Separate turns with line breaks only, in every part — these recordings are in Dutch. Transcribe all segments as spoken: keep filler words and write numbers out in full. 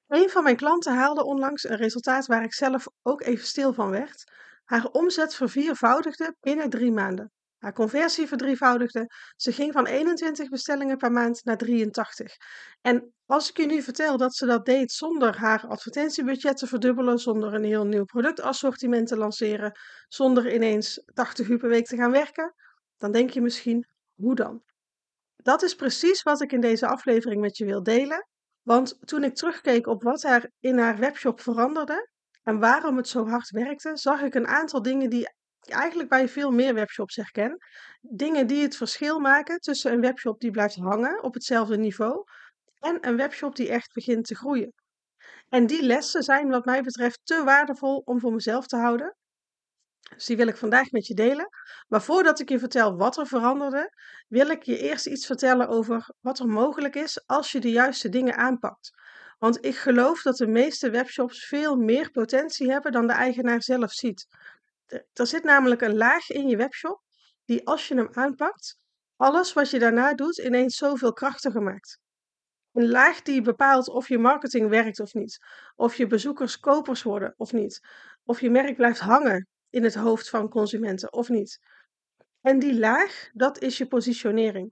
Een van mijn klanten haalde onlangs een resultaat waar ik zelf ook even stil van werd. Haar omzet verviervoudigde binnen drie maanden. Haar conversie verdrievoudigde. Ze ging van eenentwintig bestellingen per maand naar drieëntachtig. En als ik je nu vertel dat ze dat deed zonder haar advertentiebudget te verdubbelen, zonder een heel nieuw productassortiment te lanceren, zonder ineens tachtig uur per week te gaan werken, dan denk je misschien, hoe dan? Dat is precies wat ik in deze aflevering met je wil delen. Want toen ik terugkeek op wat er in haar webshop veranderde en waarom het zo hard werkte, zag ik een aantal dingen die ik eigenlijk bij veel meer webshops herken. Dingen die het verschil maken tussen een webshop die blijft hangen op hetzelfde niveau en een webshop die echt begint te groeien. En die lessen zijn wat mij betreft te waardevol om voor mezelf te houden. Dus die wil ik vandaag met je delen. Maar voordat ik je vertel wat er veranderde, wil ik je eerst iets vertellen over wat er mogelijk is als je de juiste dingen aanpakt. Want ik geloof dat de meeste webshops veel meer potentie hebben dan de eigenaar zelf ziet. Er zit namelijk een laag in je webshop die, als je hem aanpakt, alles wat je daarna doet ineens zoveel krachtiger maakt. Een laag die bepaalt of je marketing werkt of niet, of je bezoekers kopers worden of niet, of je merk blijft hangen in het hoofd van consumenten of niet. En die laag, dat is je positionering.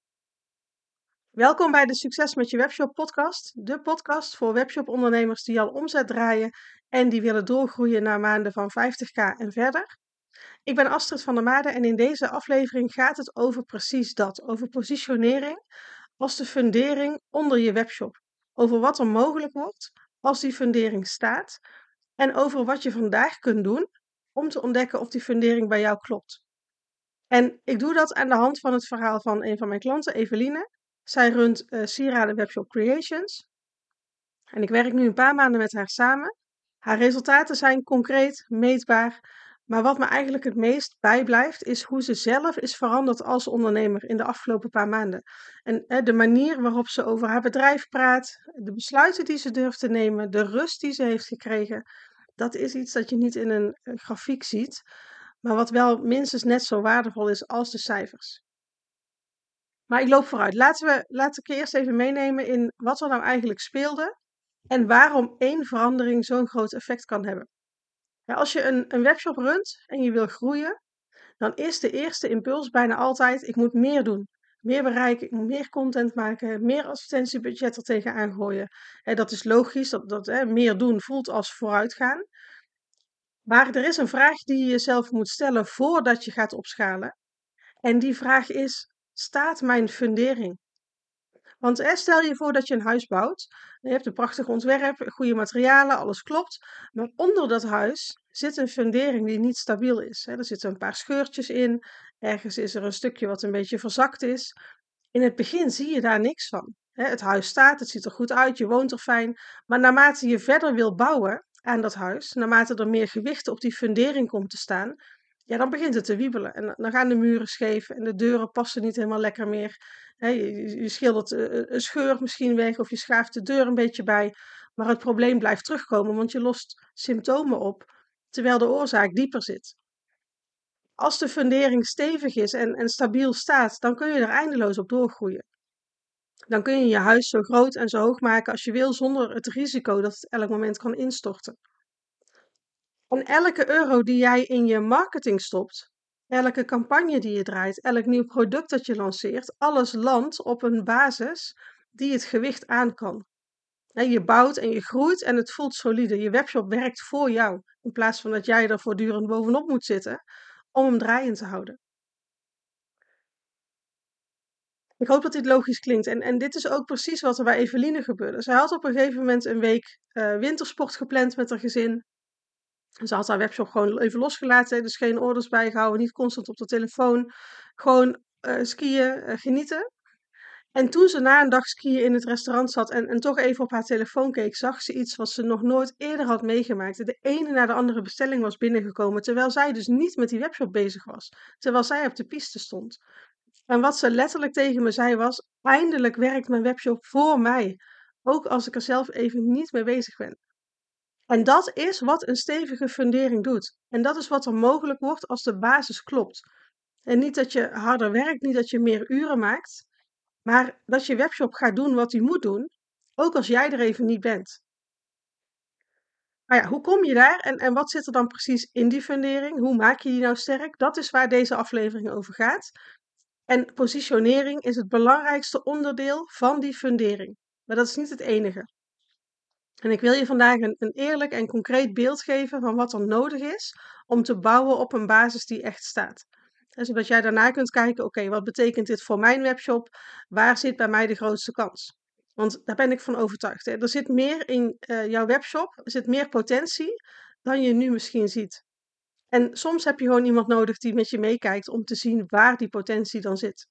Welkom bij de Succes met je webshop podcast, de podcast voor webshopondernemers die al omzet draaien en die willen doorgroeien naar maanden van vijftig k en verder. Ik ben Astrid van der Made en in deze aflevering gaat het over precies dat, over positionering als de fundering onder je webshop. Over wat er mogelijk wordt als die fundering staat en over wat je vandaag kunt doen om te ontdekken of die fundering bij jou klopt. En ik doe dat aan de hand van het verhaal van een van mijn klanten, Eveline. Zij runt uh, Sieraden Webshop Creations. En ik werk nu een paar maanden met haar samen. Haar resultaten zijn concreet, meetbaar. Maar wat me eigenlijk het meest bijblijft, is hoe ze zelf is veranderd als ondernemer in de afgelopen paar maanden. En eh, de manier waarop ze over haar bedrijf praat, de besluiten die ze durft te nemen, de rust die ze heeft gekregen. Dat is iets dat je niet in een, een grafiek ziet, maar wat wel minstens net zo waardevol is als de cijfers. Maar ik loop vooruit. Laten we, laat ik je eerst even meenemen in wat er nou eigenlijk speelde en waarom één verandering zo'n groot effect kan hebben. Ja, als je een, een webshop runt en je wil groeien, dan is de eerste impuls bijna altijd: ik moet meer doen. Meer bereiken, ik moet meer content maken, meer advertentiebudget er tegenaan gooien. Hè, dat is logisch, dat, dat hè, meer doen voelt als vooruitgaan. Maar er is een vraag die je jezelf moet stellen voordat je gaat opschalen. En die vraag is: staat mijn fundering? Want hè, stel je voor dat je een huis bouwt. Je hebt een prachtig ontwerp, goede materialen, alles klopt. Maar onder dat huis zit een fundering die niet stabiel is. Hè. Er zitten een paar scheurtjes in. Ergens is er een stukje wat een beetje verzakt is. In het begin zie je daar niks van. Hè. Het huis staat, het ziet er goed uit, je woont er fijn. Maar naarmate je verder wil bouwen aan dat huis, naarmate er meer gewicht op die fundering komt te staan, ja, dan begint het te wiebelen. En dan gaan de muren scheef en de deuren passen niet helemaal lekker meer. He, je, je schildert een scheur misschien weg of je schaaft de deur een beetje bij. Maar het probleem blijft terugkomen, want je lost symptomen op, terwijl de oorzaak dieper zit. Als de fundering stevig is en, en stabiel staat, dan kun je er eindeloos op doorgroeien. Dan kun je je huis zo groot en zo hoog maken als je wil, zonder het risico dat het elk moment kan instorten. En elke euro die jij in je marketing stopt, elke campagne die je draait, elk nieuw product dat je lanceert, alles landt op een basis die het gewicht aan kan. Je bouwt en je groeit en het voelt solide. Je webshop werkt voor jou, in plaats van dat jij er voortdurend bovenop moet zitten om hem draaiend te houden. Ik hoop dat dit logisch klinkt. En, en dit is ook precies wat er bij Eveline gebeurde. Zij had op een gegeven moment een week uh, wintersport gepland met haar gezin. Ze had haar webshop gewoon even losgelaten, dus geen orders bijgehouden, niet constant op de telefoon. Gewoon uh, skiën, uh, genieten. En toen ze na een dag skiën in het restaurant zat en, en toch even op haar telefoon keek, zag ze iets wat ze nog nooit eerder had meegemaakt. De ene na de andere bestelling was binnengekomen, terwijl zij dus niet met die webshop bezig was. Terwijl zij op de piste stond. En wat ze letterlijk tegen me zei was: eindelijk werkt mijn webshop voor mij. Ook als ik er zelf even niet mee bezig ben. En dat is wat een stevige fundering doet. En dat is wat er mogelijk wordt als de basis klopt. En niet dat je harder werkt, niet dat je meer uren maakt, maar dat je webshop gaat doen wat hij moet doen, ook als jij er even niet bent. Maar ja, hoe kom je daar en, en wat zit er dan precies in die fundering? Hoe maak je die nou sterk? Dat is waar deze aflevering over gaat. En positionering is het belangrijkste onderdeel van die fundering. Maar dat is niet het enige. En ik wil je vandaag een, een eerlijk en concreet beeld geven van wat er nodig is om te bouwen op een basis die echt staat. En zodat jij daarna kunt kijken, oké, wat betekent dit voor mijn webshop? Waar zit bij mij de grootste kans? Want daar ben ik van overtuigd. Hè. Er zit meer in uh, jouw webshop, er zit meer potentie dan je nu misschien ziet. En soms heb je gewoon iemand nodig die met je meekijkt om te zien waar die potentie dan zit.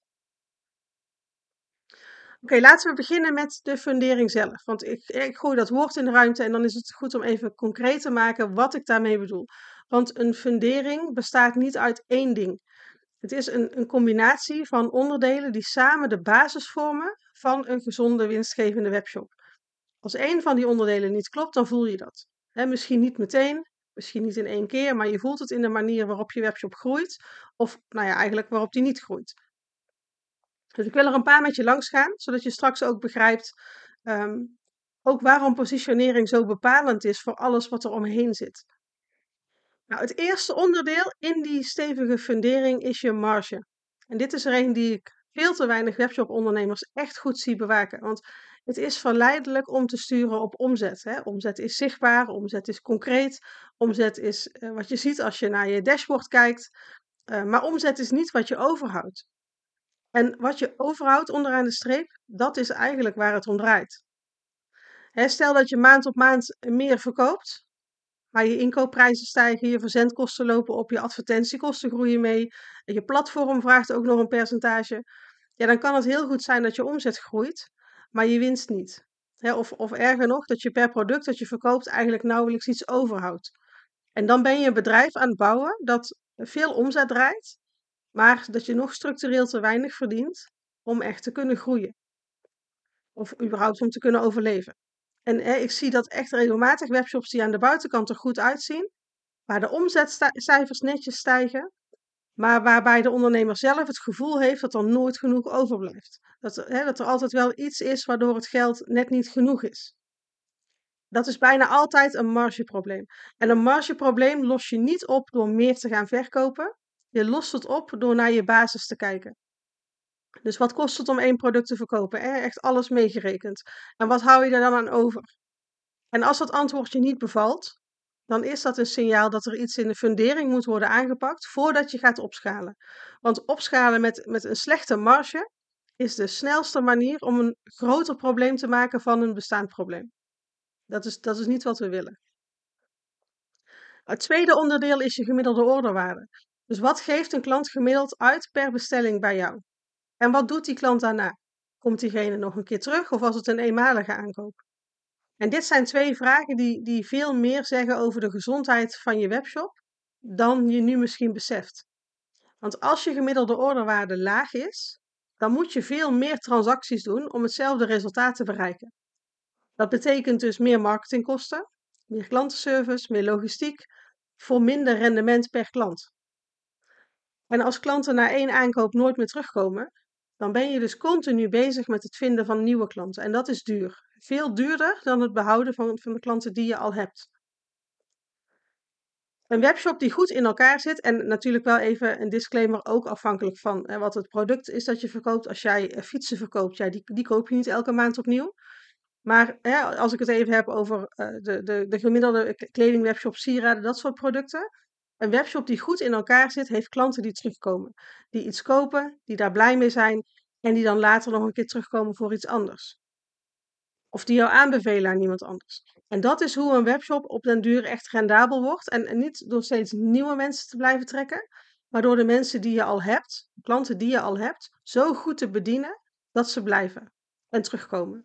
Oké, laten we beginnen met de fundering zelf. Want ik, ik gooi dat woord in de ruimte en dan is het goed om even concreet te maken wat ik daarmee bedoel. Want een fundering bestaat niet uit één ding. Het is een, een combinatie van onderdelen die samen de basis vormen van een gezonde, winstgevende webshop. Als één van die onderdelen niet klopt, dan voel je dat. He, misschien niet meteen, misschien niet in één keer, maar je voelt het in de manier waarop je webshop groeit. Of nou ja, eigenlijk waarop die niet groeit. Dus ik wil er een paar met je langs gaan, zodat je straks ook begrijpt um, ook waarom positionering zo bepalend is voor alles wat er omheen zit. Nou, het eerste onderdeel in die stevige fundering is je marge. En dit is er een die ik veel te weinig webshop-ondernemers echt goed zie bewaken. Want het is verleidelijk om te sturen op omzet. Hè. Omzet is zichtbaar, omzet is concreet, omzet is uh, wat je ziet als je naar je dashboard kijkt. Uh, maar omzet is niet wat je overhoudt. En wat je overhoudt onderaan de streep, dat is eigenlijk waar het om draait. He, stel dat je maand op maand meer verkoopt, maar je inkoopprijzen stijgen, je verzendkosten lopen op, je advertentiekosten groeien mee, en je platform vraagt ook nog een percentage. Ja, dan kan het heel goed zijn dat je omzet groeit, maar je winst niet. He, of, of erger nog, dat je per product dat je verkoopt eigenlijk nauwelijks iets overhoudt. En dan ben je een bedrijf aan het bouwen dat veel omzet draait, maar dat je nog structureel te weinig verdient om echt te kunnen groeien. Of überhaupt om te kunnen overleven. En hè, ik zie dat echt regelmatig webshops die aan de buitenkant er goed uitzien, waar de omzetcijfers netjes stijgen, maar waarbij de ondernemer zelf het gevoel heeft dat er nooit genoeg overblijft. Dat, hè, dat er altijd wel iets is waardoor het geld net niet genoeg is. Dat is bijna altijd een margeprobleem. En een margeprobleem los je niet op door meer te gaan verkopen. Je lost het op door naar je basis te kijken. Dus wat kost het om één product te verkopen? Hè? Echt alles meegerekend. En wat hou je er dan aan over? En als dat antwoord je niet bevalt, dan is dat een signaal dat er iets in de fundering moet worden aangepakt voordat je gaat opschalen. Want opschalen met, met een slechte marge is de snelste manier om een groter probleem te maken van een bestaand probleem. Dat is, dat is niet wat we willen. Het tweede onderdeel is je gemiddelde orderwaarde. Dus wat geeft een klant gemiddeld uit per bestelling bij jou? En wat doet die klant daarna? Komt diegene nog een keer terug of was het een eenmalige aankoop? En dit zijn twee vragen die, die veel meer zeggen over de gezondheid van je webshop dan je nu misschien beseft. Want als je gemiddelde orderwaarde laag is, dan moet je veel meer transacties doen om hetzelfde resultaat te bereiken. Dat betekent dus meer marketingkosten, meer klantenservice, meer logistiek, voor minder rendement per klant. En als klanten na één aankoop nooit meer terugkomen, dan ben je dus continu bezig met het vinden van nieuwe klanten. En dat is duur. Veel duurder dan het behouden van, van de klanten die je al hebt. Een webshop die goed in elkaar zit, en natuurlijk wel even een disclaimer, ook afhankelijk van hè, wat het product is dat je verkoopt. Als jij uh, fietsen verkoopt, ja, die, die koop je niet elke maand opnieuw. Maar hè, als ik het even heb over uh, de, de, de gemiddelde kledingwebshop, sieraden, dat soort producten. Een webshop die goed in elkaar zit, heeft klanten die terugkomen. Die iets kopen, die daar blij mee zijn en die dan later nog een keer terugkomen voor iets anders. Of die jou aanbevelen aan iemand anders. En dat is hoe een webshop op den duur echt rendabel wordt. En, en niet door steeds nieuwe mensen te blijven trekken, maar door de mensen die je al hebt, klanten die je al hebt, zo goed te bedienen dat ze blijven en terugkomen.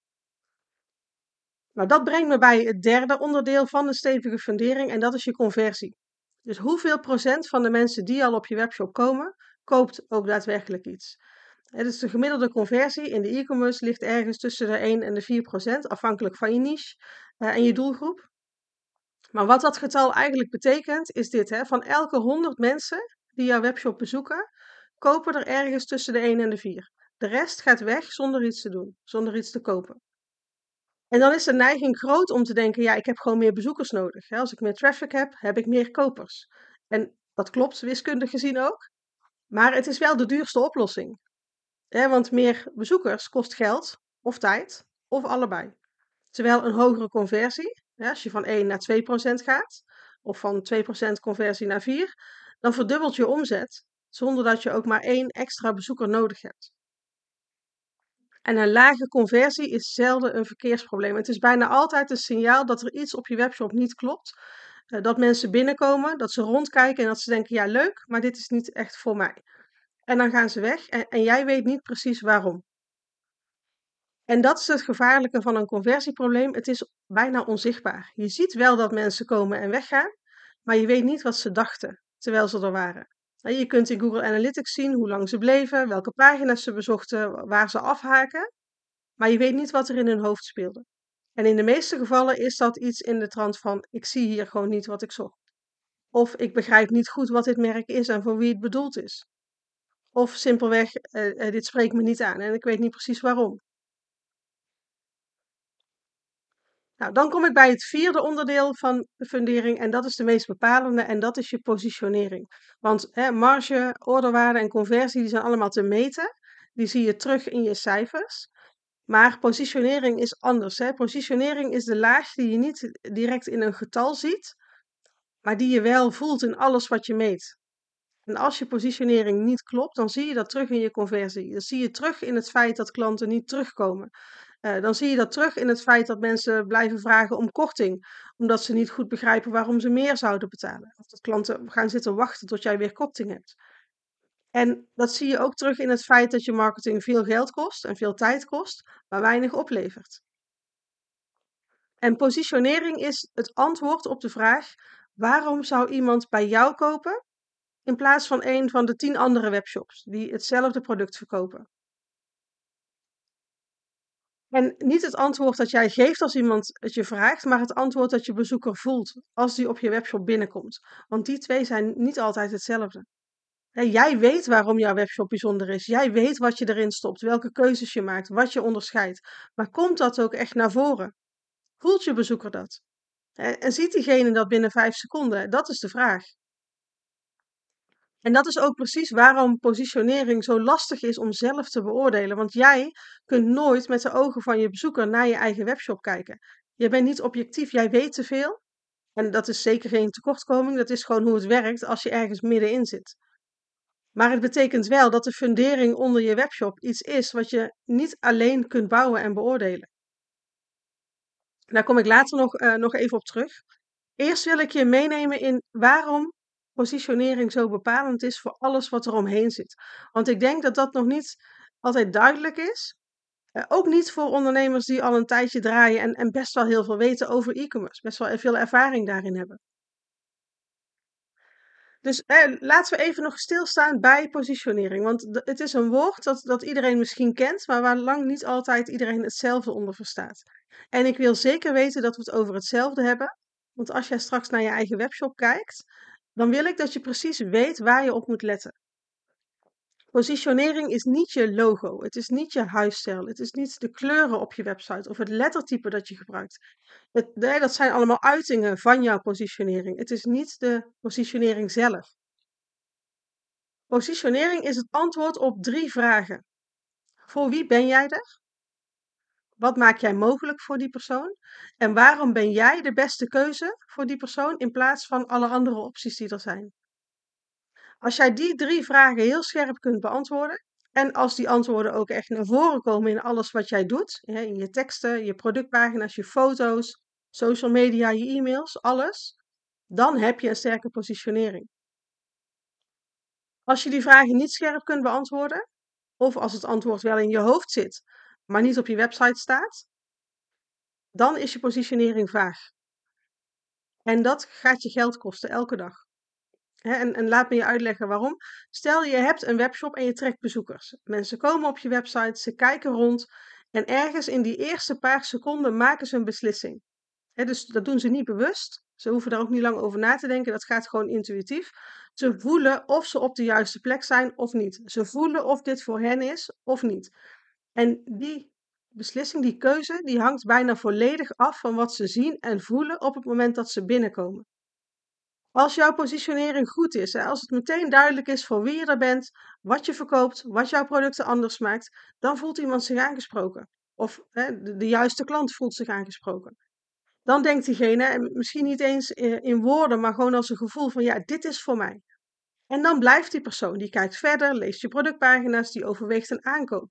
Nou, dat brengt me bij het derde onderdeel van de stevige fundering en dat is je conversie. Dus hoeveel procent van de mensen die al op je webshop komen, koopt ook daadwerkelijk iets. Dus de gemiddelde conversie in de e-commerce ligt ergens tussen de één en de vier procent, afhankelijk van je niche uh, en je doelgroep. Maar wat dat getal eigenlijk betekent, is dit. Hè? Van elke honderd mensen die jouw webshop bezoeken, kopen er ergens tussen de één en de vier. De rest gaat weg zonder iets te doen, zonder iets te kopen. En dan is de neiging groot om te denken, ja, ik heb gewoon meer bezoekers nodig. Hè. Als ik meer traffic heb, heb ik meer kopers. En dat klopt, wiskundig gezien ook. Maar het is wel de duurste oplossing. Hè, want meer bezoekers kost geld, of tijd, of allebei. Terwijl een hogere conversie, hè, als je van één naar twee procent gaat, of van twee procent conversie naar vier, dan verdubbelt je omzet, zonder dat je ook maar één extra bezoeker nodig hebt. En een lage conversie is zelden een verkeersprobleem. Het is bijna altijd een signaal dat er iets op je webshop niet klopt. Uh, dat mensen binnenkomen, dat ze rondkijken en dat ze denken, ja leuk, maar dit is niet echt voor mij. En dan gaan ze weg en, en jij weet niet precies waarom. En dat is het gevaarlijke van een conversieprobleem. Het is bijna onzichtbaar. Je ziet wel dat mensen komen en weggaan, maar je weet niet wat ze dachten terwijl ze er waren. En je kunt in Google Analytics zien hoe lang ze bleven, welke pagina's ze bezochten, waar ze afhaken, maar je weet niet wat er in hun hoofd speelde. En in de meeste gevallen is dat iets in de trant van: ik zie hier gewoon niet wat ik zocht. Of ik begrijp niet goed wat dit merk is en voor wie het bedoeld is. Of simpelweg, uh, uh, dit spreekt me niet aan en ik weet niet precies waarom. Nou, dan kom ik bij het vierde onderdeel van de fundering en dat is de meest bepalende en dat is je positionering. Want hè, marge, orderwaarde en conversie die zijn allemaal te meten. Die zie je terug in je cijfers. Maar positionering is anders. Hè. Positionering is de laag die je niet direct in een getal ziet, maar die je wel voelt in alles wat je meet. En als je positionering niet klopt, dan zie je dat terug in je conversie. Dan zie je terug in het feit dat klanten niet terugkomen. Uh, dan zie je dat terug in het feit dat mensen blijven vragen om korting, omdat ze niet goed begrijpen waarom ze meer zouden betalen. Of dat klanten gaan zitten wachten tot jij weer korting hebt. En dat zie je ook terug in het feit dat je marketing veel geld kost en veel tijd kost, maar weinig oplevert. En positionering is het antwoord op de vraag: waarom zou iemand bij jou kopen in plaats van een van de tien andere webshops die hetzelfde product verkopen? En niet het antwoord dat jij geeft als iemand het je vraagt, maar het antwoord dat je bezoeker voelt als die op je webshop binnenkomt. Want die twee zijn niet altijd hetzelfde. Hè, jij weet waarom jouw webshop bijzonder is. Jij weet wat je erin stopt, welke keuzes je maakt, wat je onderscheidt. Maar komt dat ook echt naar voren? Voelt je bezoeker dat? En ziet diegene dat binnen vijf seconden? Dat is de vraag. En dat is ook precies waarom positionering zo lastig is om zelf te beoordelen. Want jij kunt nooit met de ogen van je bezoeker naar je eigen webshop kijken. Je bent niet objectief, jij weet te veel. En dat is zeker geen tekortkoming, dat is gewoon hoe het werkt als je ergens middenin zit. Maar het betekent wel dat de fundering onder je webshop iets is wat je niet alleen kunt bouwen en beoordelen. Daar kom ik later nog, uh, nog even op terug. Eerst wil ik je meenemen in waarom positionering zo bepalend is voor alles wat er omheen zit. Want ik denk dat dat nog niet altijd duidelijk is. Uh, ook niet voor ondernemers die al een tijdje draaien en, en best wel heel veel weten over e-commerce. Best wel veel ervaring daarin hebben. Dus eh, laten we even nog stilstaan bij positionering. Want d- het is een woord dat, dat iedereen misschien kent, maar waar lang niet altijd iedereen hetzelfde onder verstaat. En ik wil zeker weten dat we het over hetzelfde hebben. Want als jij straks naar je eigen webshop kijkt, dan wil ik dat je precies weet waar je op moet letten. Positionering is niet je logo, het is niet je huisstijl, het is niet de kleuren op je website of het lettertype dat je gebruikt. Het, nee, dat zijn allemaal uitingen van jouw positionering. Het is niet de positionering zelf. Positionering is het antwoord op drie vragen. Voor wie ben jij er? Wat maak jij mogelijk voor die persoon? En waarom ben jij de beste keuze voor die persoon in plaats van alle andere opties die er zijn? Als jij die drie vragen heel scherp kunt beantwoorden, en als die antwoorden ook echt naar voren komen in alles wat jij doet, in je teksten, je productpagina's, je foto's, social media, je e-mails, alles, dan heb je een sterke positionering. Als je die vragen niet scherp kunt beantwoorden, of als het antwoord wel in je hoofd zit, maar niet op je website staat, dan is je positionering vaag. En dat gaat je geld kosten elke dag. He, en, en laat me je uitleggen waarom. Stel je hebt een webshop en je trekt bezoekers. Mensen komen op je website, ze kijken rond en ergens in die eerste paar seconden maken ze een beslissing. He, dus dat doen ze niet bewust. Ze hoeven daar ook niet lang over na te denken. Dat gaat gewoon intuïtief. Ze voelen of ze op de juiste plek zijn of niet. Ze voelen of dit voor hen is of niet. En die beslissing, die keuze, die hangt bijna volledig af van wat ze zien en voelen op het moment dat ze binnenkomen. Als jouw positionering goed is, hè, als het meteen duidelijk is voor wie je er bent, wat je verkoopt, wat jouw producten anders maakt, dan voelt iemand zich aangesproken. Of hè, de, de juiste klant voelt zich aangesproken. Dan denkt diegene, en misschien niet eens eh, in woorden, maar gewoon als een gevoel van ja, dit is voor mij. En dan blijft die persoon, die kijkt verder, leest je productpagina's, die overweegt een aankoop.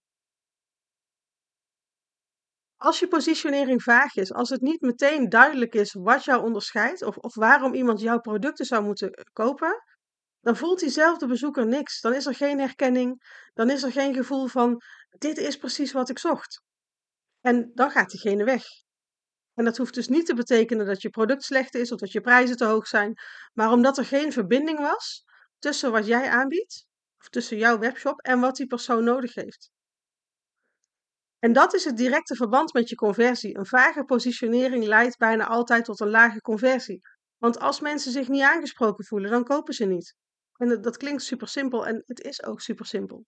Als je positionering vaag is, als het niet meteen duidelijk is wat jou onderscheidt of, of waarom iemand jouw producten zou moeten eh, kopen, dan voelt diezelfde bezoeker niks. Dan is er geen herkenning, dan is er geen gevoel van dit is precies wat ik zocht. En dan gaat diegene weg. En dat hoeft dus niet te betekenen dat je product slecht is of dat je prijzen te hoog zijn, maar omdat er geen verbinding was tussen wat jij aanbiedt, of tussen jouw webshop en wat die persoon nodig heeft. En dat is het directe verband met je conversie. Een vage positionering leidt bijna altijd tot een lage conversie. Want als mensen zich niet aangesproken voelen, dan kopen ze niet. En dat, dat klinkt super simpel en het is ook super simpel.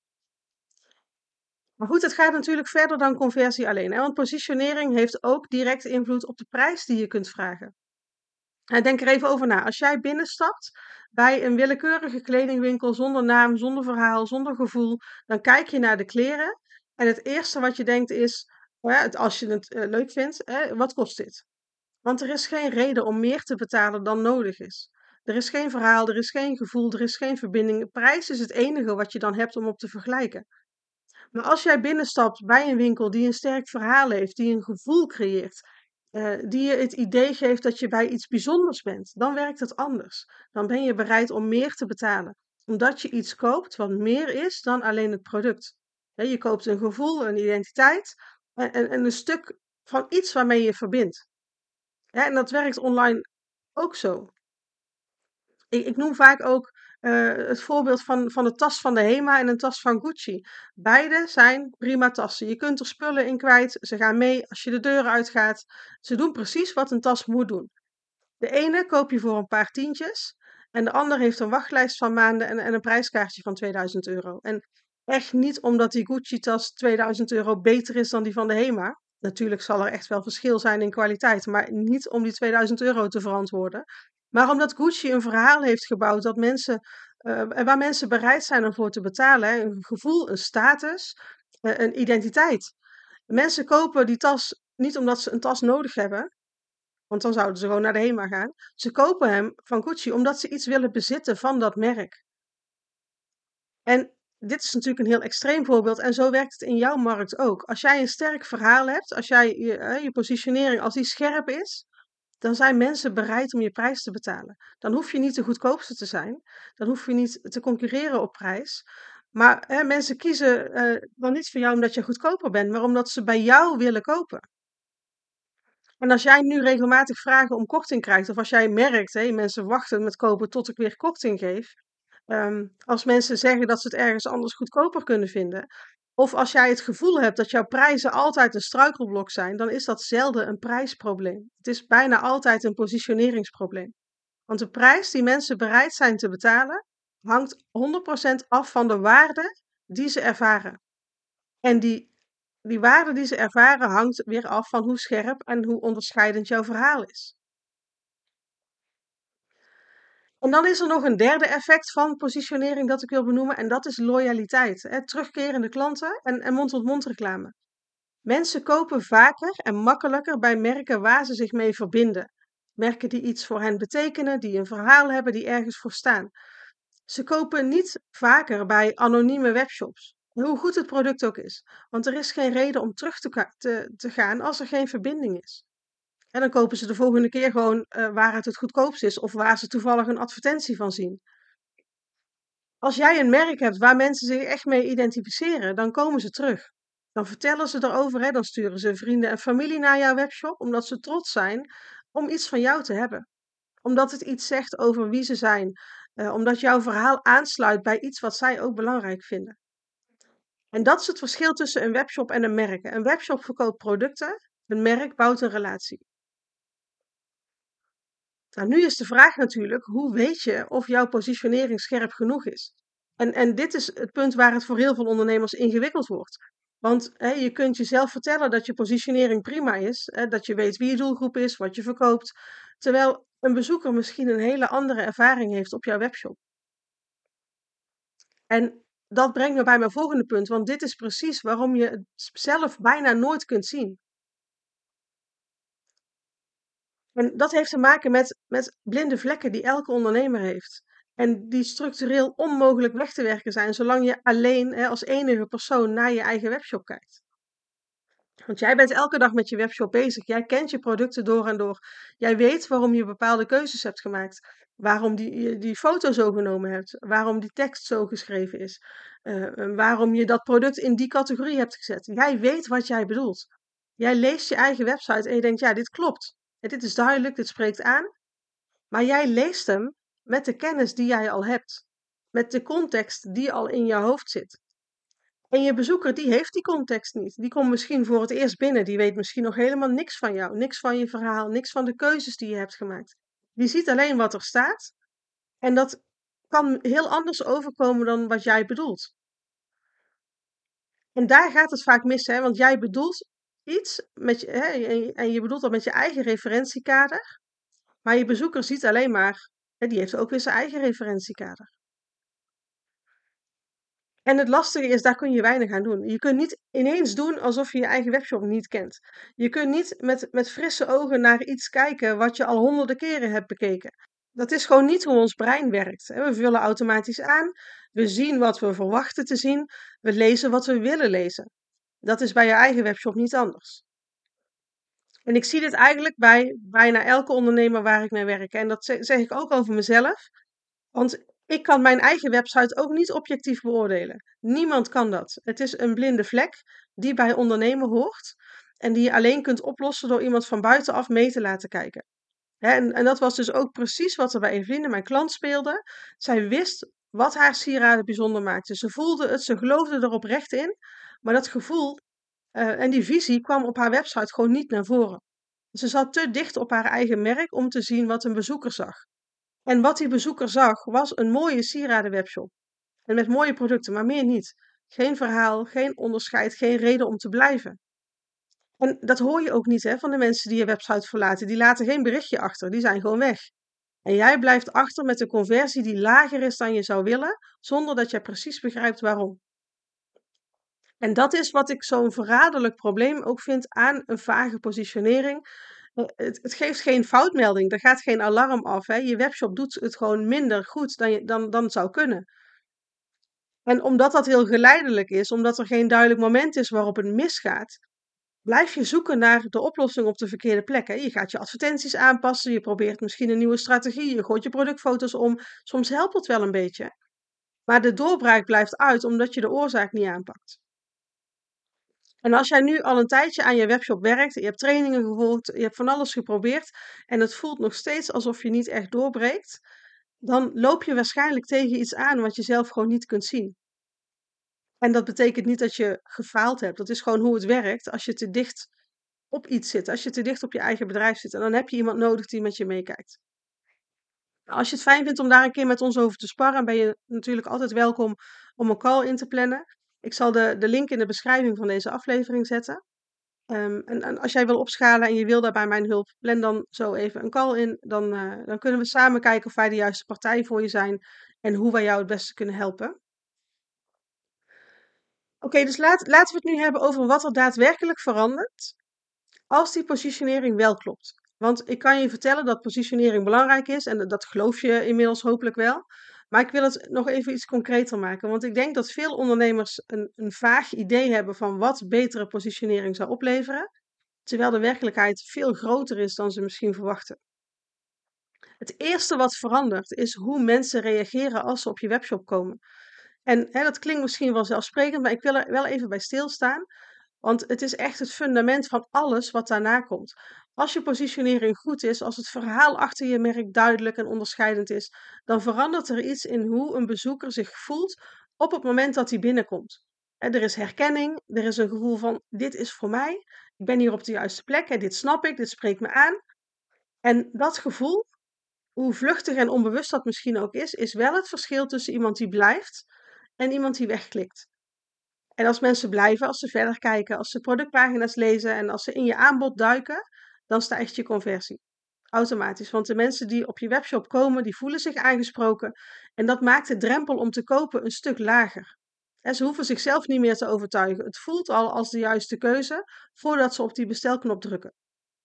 Maar goed, het gaat natuurlijk verder dan conversie alleen. Hè? Want positionering heeft ook direct invloed op de prijs die je kunt vragen. En denk er even over na. Als jij binnenstapt bij een willekeurige kledingwinkel zonder naam, zonder verhaal, zonder gevoel, dan kijk je naar de kleren. En het eerste wat je denkt is, nou ja, het- als je het eh, leuk vindt, hè, wat kost dit? Want er is geen reden om meer te betalen dan nodig is. Er is geen verhaal, er is geen gevoel, er is geen verbinding. De prijs is het enige wat je dan hebt om op te vergelijken. Maar als jij binnenstapt bij een winkel die een sterk verhaal heeft, die een gevoel creëert, eh, die je het idee geeft dat je bij iets bijzonders bent, dan werkt het anders. Dan ben je bereid om meer te betalen, omdat je iets koopt wat meer is dan alleen het product. Hè, je koopt een gevoel, een identiteit en, en, en een stuk van iets waarmee je verbindt. Ja, en dat werkt online ook zo. Ik, ik noem vaak ook eh, het voorbeeld van, van de tas van de Hema en een tas van Gucci. Beide zijn prima tassen. Je kunt er spullen in kwijt. Ze gaan mee als je de deur uitgaat. Ze doen precies wat een tas moet doen. De ene koop je voor een paar tientjes. En de ander heeft een wachtlijst van maanden en, en een prijskaartje van tweeduizend euro. En echt niet omdat die Gucci-tas tweeduizend euro beter is dan die van de Hema. Natuurlijk zal er echt wel verschil zijn in kwaliteit, maar niet om die tweeduizend euro te verantwoorden. Maar omdat Gucci een verhaal heeft gebouwd dat mensen, uh, waar mensen bereid zijn om voor te betalen. Hè, een gevoel, een status, uh, een identiteit. Mensen kopen die tas niet omdat ze een tas nodig hebben, want dan zouden ze gewoon naar de Hema gaan. Ze kopen hem van Gucci omdat ze iets willen bezitten van dat merk. En dit is natuurlijk een heel extreem voorbeeld en zo werkt het in jouw markt ook. Als jij een sterk verhaal hebt, als jij je, je positionering, als die scherp is, dan zijn mensen bereid om je prijs te betalen. Dan hoef je niet de goedkoopste te zijn, dan hoef je niet te concurreren op prijs. Maar hè, mensen kiezen uh, dan niet voor jou omdat je goedkoper bent, maar omdat ze bij jou willen kopen. En als jij nu regelmatig vragen om korting krijgt, of als jij merkt, hé, mensen wachten met kopen tot ik weer korting geef. Um, als mensen zeggen dat ze het ergens anders goedkoper kunnen vinden. Of als jij het gevoel hebt dat jouw prijzen altijd een struikelblok zijn, dan is dat zelden een prijsprobleem. Het is bijna altijd een positioneringsprobleem. Want de prijs die mensen bereid zijn te betalen, hangt honderd procent af van de waarde die ze ervaren. En die die waarde die ze ervaren hangt weer af van hoe scherp en hoe onderscheidend jouw verhaal is. En dan is er nog een derde effect van positionering dat ik wil benoemen en dat is loyaliteit. Hè? Terugkerende klanten en, en mond-tot-mond reclame. Mensen kopen vaker en makkelijker bij merken waar ze zich mee verbinden. Merken die iets voor hen betekenen, die een verhaal hebben, die ergens voor staan. Ze kopen niet vaker bij anonieme webshops. Hoe goed het product ook is. Want er is geen reden om terug te, te, te gaan als er geen verbinding is. En dan kopen ze de volgende keer gewoon uh, waar het het goedkoopst is of waar ze toevallig een advertentie van zien. Als jij een merk hebt waar mensen zich echt mee identificeren, dan komen ze terug. Dan vertellen ze erover, hè, dan sturen ze vrienden en familie naar jouw webshop, omdat ze trots zijn om iets van jou te hebben. Omdat het iets zegt over wie ze zijn. Uh, omdat jouw verhaal aansluit bij iets wat zij ook belangrijk vinden. En dat is het verschil tussen een webshop en een merk. Een webshop verkoopt producten, een merk bouwt een relatie. Nou, nu is de vraag natuurlijk, hoe weet je of jouw positionering scherp genoeg is? En, en dit is het punt waar het voor heel veel ondernemers ingewikkeld wordt. Want hè, je kunt jezelf vertellen dat je positionering prima is, hè, dat je weet wie je doelgroep is, wat je verkoopt, terwijl een bezoeker misschien een hele andere ervaring heeft op jouw webshop. En dat brengt me bij mijn volgende punt, want dit is precies waarom je het zelf bijna nooit kunt zien. En dat heeft te maken met, met blinde vlekken die elke ondernemer heeft. En die structureel onmogelijk weg te werken zijn, zolang je alleen hè, als enige persoon naar je eigen webshop kijkt. Want jij bent elke dag met je webshop bezig. Jij kent je producten door en door. Jij weet waarom je bepaalde keuzes hebt gemaakt. Waarom die, je die foto zo genomen hebt. Waarom die tekst zo geschreven is. eh, en waarom je dat product in die categorie hebt gezet. Jij weet wat jij bedoelt. Jij leest je eigen website en je denkt, ja, dit klopt. En dit is duidelijk, dit spreekt aan. Maar jij leest hem met de kennis die jij al hebt. Met de context die al in je hoofd zit. En je bezoeker, die heeft die context niet. Die komt misschien voor het eerst binnen. Die weet misschien nog helemaal niks van jou. Niks van je verhaal. Niks van de keuzes die je hebt gemaakt. Die ziet alleen wat er staat. En dat kan heel anders overkomen dan wat jij bedoelt. En daar gaat het vaak mis, hè? Want jij bedoelt iets met je, hè? En en je bedoelt dat met je eigen referentiekader. Maar je bezoeker ziet alleen maar, hè, die heeft ook weer zijn eigen referentiekader. En het lastige is, daar kun je weinig aan doen. Je kunt niet ineens doen alsof je je eigen webshop niet kent. Je kunt niet met, met frisse ogen naar iets kijken wat je al honderden keren hebt bekeken. Dat is gewoon niet hoe ons brein werkt. hè. We vullen automatisch aan, we zien wat we verwachten te zien, we lezen wat we willen lezen. Dat is bij je eigen webshop niet anders. En ik zie dit eigenlijk bij bijna elke ondernemer waar ik mee werk. En dat zeg ik ook over mezelf. Want ik kan mijn eigen website ook niet objectief beoordelen. Niemand kan dat. Het is een blinde vlek die bij ondernemen hoort en die je alleen kunt oplossen door iemand van buitenaf mee te laten kijken. Hè, en, en dat was dus ook precies wat er bij Eveline, mijn klant, speelde. Zij wist wat haar sieraden bijzonder maakte. Ze voelde het, ze geloofde er oprecht in, maar dat gevoel eh, en die visie kwam op haar website gewoon niet naar voren. Ze zat te dicht op haar eigen merk om te zien wat een bezoeker zag. En wat die bezoeker zag, was een mooie sieradenwebshop. En met mooie producten, maar meer niet. Geen verhaal, geen onderscheid, geen reden om te blijven. En dat hoor je ook niet hè, van de mensen die je website verlaten. Die laten geen berichtje achter, die zijn gewoon weg. En jij blijft achter met een conversie die lager is dan je zou willen, zonder dat jij precies begrijpt waarom. En dat is wat ik zo'n verraderlijk probleem ook vind aan een vage positionering. Eh, Het, het geeft geen foutmelding, er gaat geen alarm af. Hè. Je webshop doet het gewoon minder goed dan, je, dan, dan het zou kunnen. En omdat dat heel geleidelijk is, omdat er geen duidelijk moment is waarop het misgaat, blijf je zoeken naar de oplossing op de verkeerde plek. Hè. Je gaat je advertenties aanpassen, je probeert misschien een nieuwe strategie, je gooit je productfoto's om. Soms helpt het wel een beetje. Maar de doorbraak blijft uit omdat je de oorzaak niet aanpakt. En als jij nu al een tijdje aan je webshop werkt, je hebt trainingen gevolgd, je hebt van alles geprobeerd en het voelt nog steeds alsof je niet echt doorbreekt, dan loop je waarschijnlijk tegen iets aan wat je zelf gewoon niet kunt zien. En dat betekent niet dat je gefaald hebt. Dat is gewoon hoe het werkt als je te dicht op iets zit, als je te dicht op je eigen bedrijf zit. En dan heb je iemand nodig die met je meekijkt. Als je het fijn vindt om daar een keer met ons over te sparren, ben je natuurlijk altijd welkom om een call in te plannen. Ik zal de, de link in de beschrijving van deze aflevering zetten. Ehm, en, en als jij wil opschalen en je wil daarbij mijn hulp, plan dan zo even een call in. Dan, eh, dan kunnen we samen kijken of wij de juiste partij voor je zijn en hoe wij jou het beste kunnen helpen. Oké, dus laat, laten we het nu hebben over wat er daadwerkelijk verandert als die positionering wel klopt. Want ik kan je vertellen dat positionering belangrijk is en dat, dat geloof je inmiddels hopelijk wel. Maar ik wil het nog even iets concreter maken, want ik denk dat veel ondernemers een, een vaag idee hebben van wat betere positionering zou opleveren, terwijl de werkelijkheid veel groter is dan ze misschien verwachten. Het eerste wat verandert is hoe mensen reageren als ze op je webshop komen. En hè, dat klinkt misschien wel zelfsprekend, maar ik wil er wel even bij stilstaan. Want het is echt het fundament van alles wat daarna komt. Als je positionering goed is, als het verhaal achter je merk duidelijk en onderscheidend is, dan verandert er iets in hoe een bezoeker zich voelt op het moment dat hij binnenkomt. Hè, er is herkenning, er is een gevoel van dit is voor mij, ik ben hier op de juiste plek, hè, dit snap ik, dit spreekt me aan. En dat gevoel, hoe vluchtig en onbewust dat misschien ook is, is wel het verschil tussen iemand die blijft en iemand die wegklikt. En als mensen blijven, als ze verder kijken, als ze productpagina's lezen en als ze in je aanbod duiken, dan stijgt je conversie. Automatisch. Want de mensen die op je webshop komen, die voelen zich aangesproken. En dat maakt de drempel om te kopen een stuk lager. En ze hoeven zichzelf niet meer te overtuigen. Het voelt al als de juiste keuze voordat ze op die bestelknop drukken.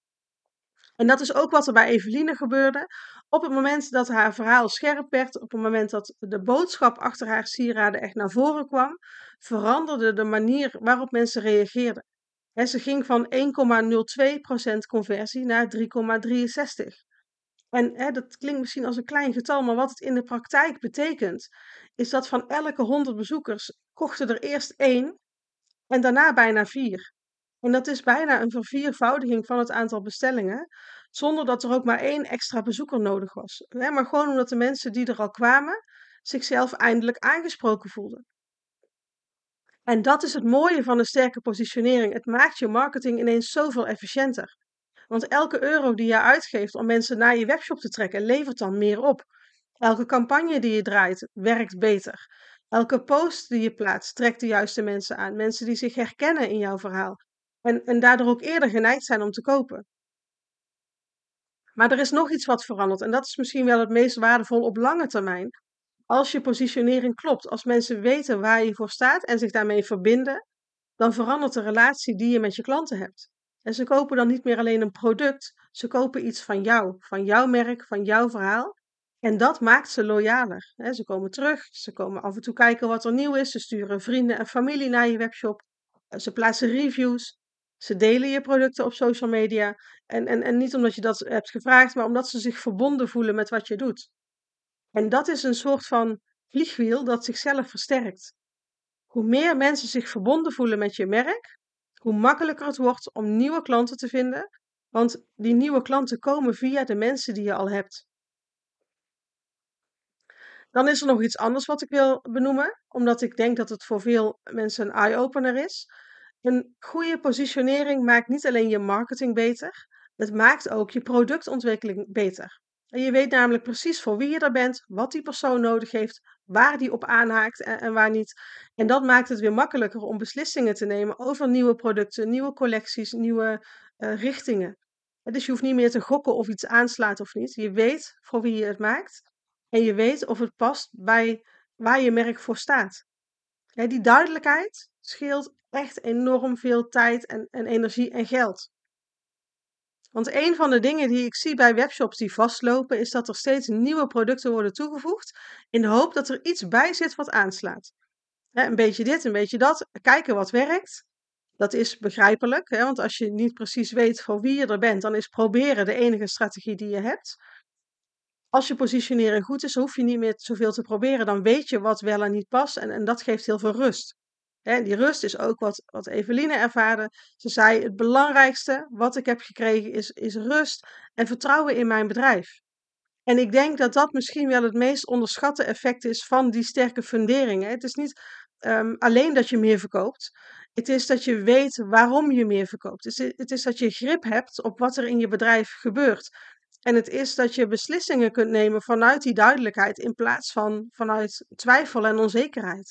En dat is ook wat er bij Eveline gebeurde. Op het moment dat haar verhaal scherp werd, op het moment dat de boodschap achter haar sieraden echt naar voren kwam, veranderde de manier waarop mensen reageerden. He, ze ging van één komma nul twee procent conversie naar drie komma drieënzestig. En he, dat klinkt misschien als een klein getal, maar wat het in de praktijk betekent, is dat van elke honderd bezoekers kochten er eerst één en daarna bijna vier. En dat is bijna een verviervoudiging van het aantal bestellingen, zonder dat er ook maar één extra bezoeker nodig was. Hè, maar gewoon omdat de mensen die er al kwamen, zichzelf eindelijk aangesproken voelden. En dat is het mooie van een sterke positionering. Het maakt je marketing ineens zoveel efficiënter. Want elke euro die je uitgeeft om mensen naar je webshop te trekken, levert dan meer op. Elke campagne die je draait, werkt beter. Elke post die je plaatst, trekt de juiste mensen aan. Mensen die zich herkennen in jouw verhaal. En, en daardoor ook eerder geneigd zijn om te kopen. Maar er is nog iets wat verandert. En dat is misschien wel het meest waardevol op lange termijn. Als je positionering klopt, als mensen weten waar je voor staat en zich daarmee verbinden, dan verandert de relatie die je met je klanten hebt. En ze kopen dan niet meer alleen een product, ze kopen iets van jou, van jouw merk, van jouw verhaal. En dat maakt ze loyaler. Ze komen terug, ze komen af en toe kijken wat er nieuw is, ze sturen vrienden en familie naar je webshop, ze plaatsen reviews, ze delen je producten op social media. En, en, en niet omdat je dat hebt gevraagd, maar omdat ze zich verbonden voelen met wat je doet. En dat is een soort van vliegwiel dat zichzelf versterkt. Hoe meer mensen zich verbonden voelen met je merk, hoe makkelijker het wordt om nieuwe klanten te vinden, want die nieuwe klanten komen via de mensen die je al hebt. Dan is er nog iets anders wat ik wil benoemen, omdat ik denk dat het voor veel mensen een eye-opener is. Een goede positionering maakt niet alleen je marketing beter, het maakt ook je productontwikkeling beter. En je weet namelijk precies voor wie je er bent, wat die persoon nodig heeft, waar die op aanhaakt en, en waar niet. En dat maakt het weer makkelijker om beslissingen te nemen over nieuwe producten, nieuwe collecties, nieuwe uh, richtingen. Dus je hoeft niet meer te gokken of iets aanslaat of niet. Je weet voor wie je het maakt en je weet of het past bij waar je merk voor staat. Ja, die duidelijkheid scheelt echt enorm veel tijd en, en energie en geld. Want een van de dingen die ik zie bij webshops die vastlopen, is dat er steeds nieuwe producten worden toegevoegd in de hoop dat er iets bij zit wat aanslaat. Hè, een beetje dit, een beetje dat, kijken wat werkt. Dat is begrijpelijk, hè, want als je niet precies weet voor wie je er bent, dan is proberen de enige strategie die je hebt. Als je positionering goed is, hoef je niet meer zoveel te proberen. Dan weet je wat wel en niet past en, en dat geeft heel veel rust. Hè, die rust is ook wat, wat Eveline ervaarde. Ze zei, het belangrijkste wat ik heb gekregen is, is rust en vertrouwen in mijn bedrijf. En ik denk dat dat misschien wel het meest onderschatte effect is van die sterke fundering. Hè. Het is niet um, alleen dat je meer verkoopt. Het is dat je weet waarom je meer verkoopt. Het is, het is dat je grip hebt op wat er in je bedrijf gebeurt. En het is dat je beslissingen kunt nemen vanuit die duidelijkheid in plaats van vanuit twijfel en onzekerheid.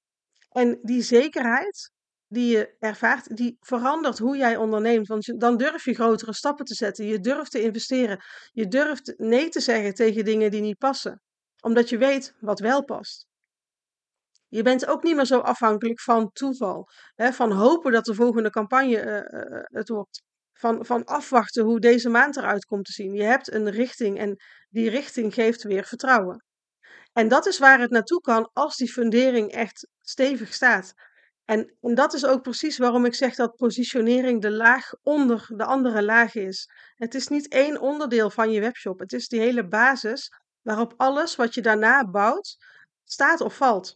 En die zekerheid die je ervaart, die verandert hoe jij onderneemt. Want je, dan durf je grotere stappen te zetten. Je durft te investeren. Je durft nee te zeggen tegen dingen die niet passen. Omdat je weet wat wel past. Je bent ook niet meer zo afhankelijk van toeval. Hè, van hopen dat de volgende campagne uh, uh, het wordt. Van, van afwachten hoe deze maand eruit komt te zien. Je hebt een richting en die richting geeft weer vertrouwen. En dat is waar het naartoe kan als die fundering echt stevig staat. En, en dat is ook precies waarom ik zeg dat positionering de laag onder de andere laag is. Het is niet één onderdeel van je webshop. Het is die hele basis waarop alles wat je daarna bouwt staat of valt.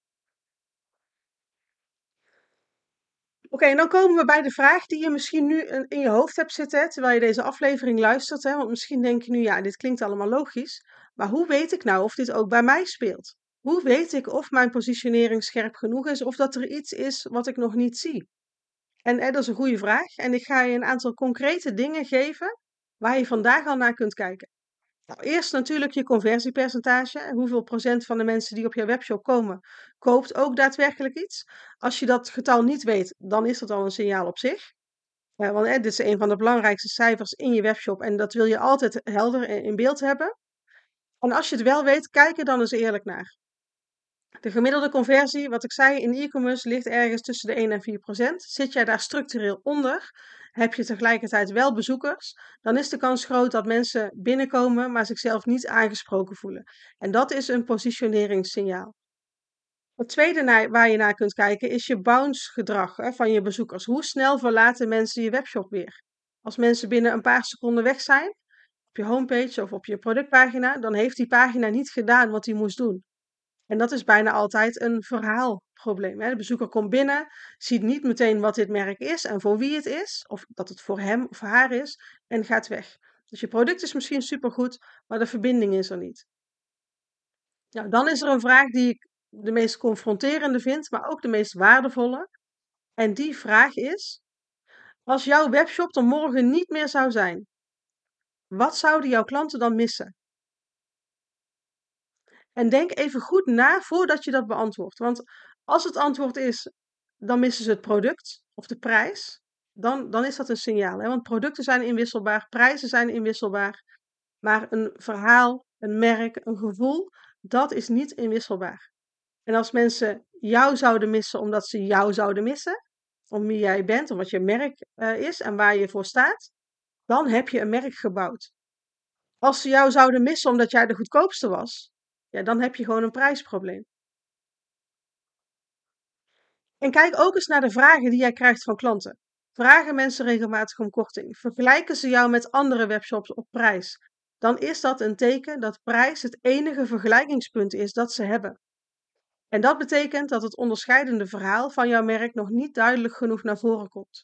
Oké, en dan komen we bij de vraag die je misschien nu in je hoofd hebt zitten, hè, terwijl je deze aflevering luistert. Hè, want misschien denk je nu, ja, dit klinkt allemaal logisch. Maar hoe weet ik nou of dit ook bij mij speelt? Hoe weet ik of mijn positionering scherp genoeg is of dat er iets is wat ik nog niet zie? En hè, dat is een goede vraag. En ik ga je een aantal concrete dingen geven waar je vandaag al naar kunt kijken. Nou, eerst natuurlijk je conversiepercentage. En hoeveel procent van de mensen die op jouw webshop komen, koopt ook daadwerkelijk iets. Als je dat getal niet weet, dan is dat al een signaal op zich. Ja, want hè, dit is een van de belangrijkste cijfers in je webshop en dat wil je altijd helder in in beeld hebben. En als je het wel weet, kijk er dan eens eerlijk naar. De gemiddelde conversie, wat ik zei, in e-commerce ligt ergens tussen de één en vier procent. Zit jij daar structureel onder, heb je tegelijkertijd wel bezoekers, dan is de kans groot dat mensen binnenkomen, maar zichzelf niet aangesproken voelen. En dat is een positioneringssignaal. Het tweede naar- waar je naar kunt kijken is je bounce gedrag hè, van je bezoekers. Hoe snel verlaten mensen je webshop weer? Als mensen binnen een paar seconden weg zijn, op je homepage of op je productpagina, dan heeft die pagina niet gedaan wat hij moest doen. En dat is bijna altijd een verhaalprobleem. Hè. De bezoeker komt binnen, ziet niet meteen wat dit merk is en voor wie het is, of dat het voor hem of haar is, en gaat weg. Dus je product is misschien supergoed, maar de verbinding is er niet. Nou, dan is er een vraag die ik de meest confronterende vind, maar ook de meest waardevolle. En die vraag is: als jouw webshop er morgen niet meer zou zijn, wat zouden jouw klanten dan missen? En denk even goed na voordat je dat beantwoordt. Want als het antwoord is, dan missen ze het product of de prijs, dan, dan is dat een signaal. Hè? Want producten zijn inwisselbaar, prijzen zijn inwisselbaar, maar een verhaal, een merk, een gevoel, dat is niet inwisselbaar. En als mensen jou zouden missen omdat ze jou zouden missen, om wie jij bent, om wat je merk uh, is en waar je voor staat, dan heb je een merk gebouwd. Als ze jou zouden missen omdat jij de goedkoopste was, ja, dan heb je gewoon een prijsprobleem. En kijk ook eens naar de vragen die jij krijgt van klanten. Vragen mensen regelmatig om korting? Vergelijken ze jou met andere webshops op prijs? Dan is dat een teken dat prijs het enige vergelijkingspunt is dat ze hebben. En dat betekent dat het onderscheidende verhaal van jouw merk nog niet duidelijk genoeg naar voren komt.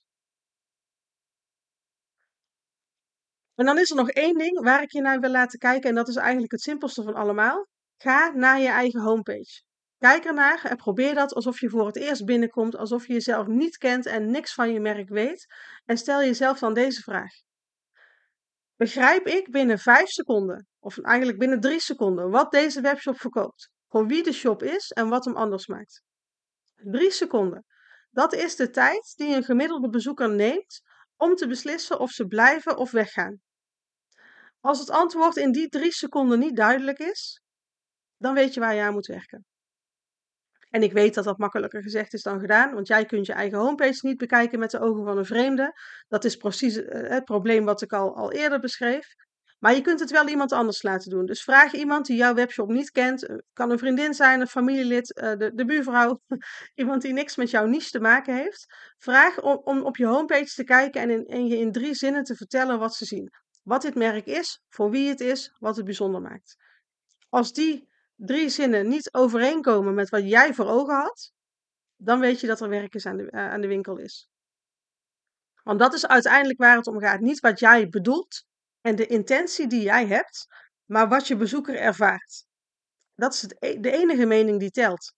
En dan is er nog één ding waar ik je naar wil laten kijken en dat is eigenlijk het simpelste van allemaal. Ga naar je eigen homepage. Kijk ernaar en probeer dat alsof je voor het eerst binnenkomt, alsof je jezelf niet kent en niks van je merk weet. En stel jezelf dan deze vraag. Begrijp ik binnen vijf seconden, of eigenlijk binnen drie seconden, wat deze webshop verkoopt? Voor wie de shop is en wat hem anders maakt? Drie seconden. Dat is de tijd die een gemiddelde bezoeker neemt om te beslissen of ze blijven of weggaan. Als het antwoord in die drie seconden niet duidelijk is, dan weet je waar je aan moet werken. En ik weet dat dat makkelijker gezegd is dan gedaan, want jij kunt je eigen homepage niet bekijken met de ogen van een vreemde. Dat is precies het probleem wat ik al, al eerder beschreef. Maar je kunt het wel iemand anders laten doen. Dus vraag iemand die jouw webshop niet kent. Het kan een vriendin zijn, een familielid, de, de buurvrouw. Iemand die niks met jouw niche te maken heeft. Vraag om, om op je homepage te kijken en, in, en je in drie zinnen te vertellen wat ze zien. Wat dit merk is, voor wie het is, wat het bijzonder maakt. Als die drie zinnen niet overeenkomen met wat jij voor ogen had, dan weet je dat er werk is aan de, uh, aan de winkel is. Want dat is uiteindelijk waar het om gaat. Niet wat jij bedoelt en de intentie die jij hebt, maar wat je bezoeker ervaart. Dat is het, de enige mening die telt.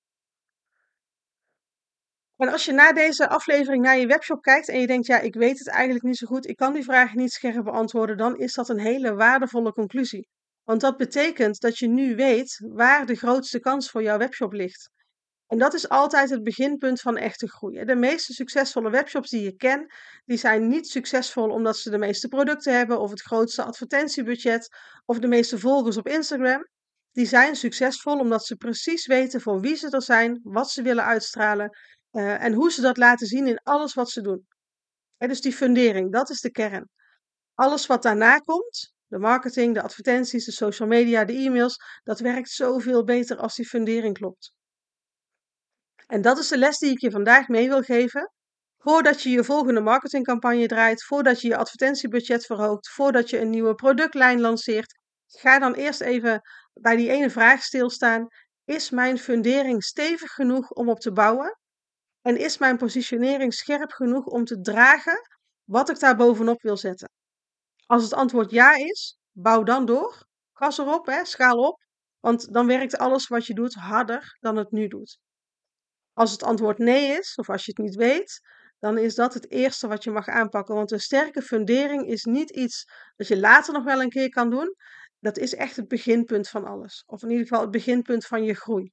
En als je na deze aflevering naar je webshop kijkt en je denkt, ja, ik weet het eigenlijk niet zo goed, ik kan die vraag niet scherp beantwoorden, dan is dat een hele waardevolle conclusie. Want dat betekent dat je nu weet waar de grootste kans voor jouw webshop ligt. En dat is altijd het beginpunt van echte groei. De meeste succesvolle webshops die je kent, die zijn niet succesvol omdat ze de meeste producten hebben of het grootste advertentiebudget of de meeste volgers op Instagram. Die zijn succesvol omdat ze precies weten voor wie ze er zijn, wat ze willen uitstralen uh, en hoe ze dat laten zien in alles wat ze doen. En dus die fundering, dat is de kern. Alles wat daarna komt, de marketing, de advertenties, de social media, de e-mails, dat werkt zoveel beter als die fundering klopt. En dat is de les die ik je vandaag mee wil geven. Voordat je je volgende marketingcampagne draait, voordat je je advertentiebudget verhoogt, voordat je een nieuwe productlijn lanceert, ga dan eerst even bij die ene vraag stilstaan. Is mijn fundering stevig genoeg om op te bouwen? En is mijn positionering scherp genoeg om te dragen wat ik daar bovenop wil zetten? Als het antwoord ja is, bouw dan door. Gas erop, hè, schaal op. Want dan werkt alles wat je doet harder dan het nu doet. Als het antwoord nee is, of als je het niet weet, dan is dat het eerste wat je mag aanpakken. Want een sterke fundering is niet iets dat je later nog wel een keer kan doen. Dat is echt het beginpunt van alles. Of in ieder geval het beginpunt van je groei.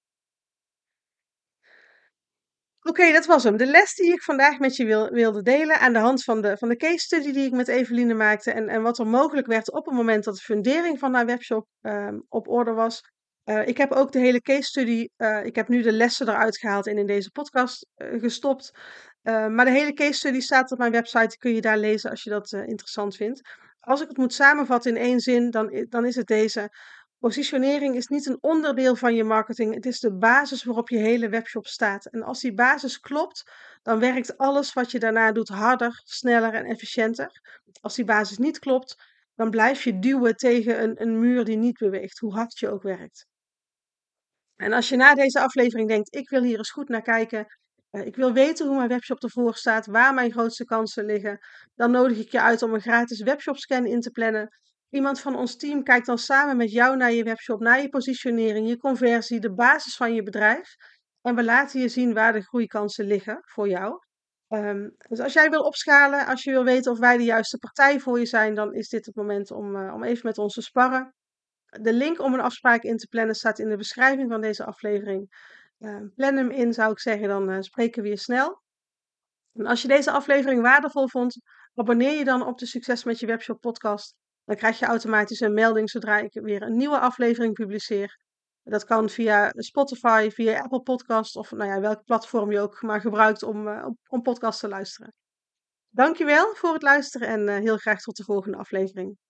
Oké, dat was hem. De les die ik vandaag met je wil, wilde delen aan de hand van de, van de case study die ik met Eveline maakte en, en wat er mogelijk werd op het moment dat de fundering van haar webshop ehm, op orde was. Eh, ik heb ook de hele case study, eh, ik heb nu de lessen eruit gehaald en in deze podcast eh, gestopt. Eh, maar de hele case study staat op mijn website, die kun je daar lezen als je dat eh, interessant vindt. Als ik het moet samenvatten in één zin, dan, i- dan is het deze. Positionering is niet een onderdeel van je marketing. Het is de basis waarop je hele webshop staat. En als die basis klopt, dan werkt alles wat je daarna doet harder, sneller en efficiënter. Als die basis niet klopt, dan blijf je duwen tegen een, een muur die niet beweegt, hoe hard je ook werkt. En als je na deze aflevering denkt, ik wil hier eens goed naar kijken, eh, ik wil weten hoe mijn webshop ervoor staat, waar mijn grootste kansen liggen, dan nodig ik je uit om een gratis webshop scan in te plannen. Iemand van ons team kijkt dan samen met jou naar je webshop, naar je positionering, je conversie, de basis van je bedrijf. En we laten je zien waar de groeikansen liggen voor jou. Ehm, dus als jij wil opschalen, als je wil weten of wij de juiste partij voor je zijn, dan is dit het moment om, eh, om even met ons te sparren. De link om een afspraak in te plannen staat in de beschrijving van deze aflevering. Uh, plan hem in, zou ik zeggen, dan uh, spreken we je snel. En als je deze aflevering waardevol vond, abonneer je dan op de Succes met je Webshop podcast. Dan krijg je automatisch een melding zodra ik weer een nieuwe aflevering publiceer. Dat kan via Spotify, via Apple Podcasts of nou ja, welk platform je ook maar gebruikt om, uh, om podcast te luisteren. Dankjewel voor het luisteren en uh, heel graag tot de volgende aflevering.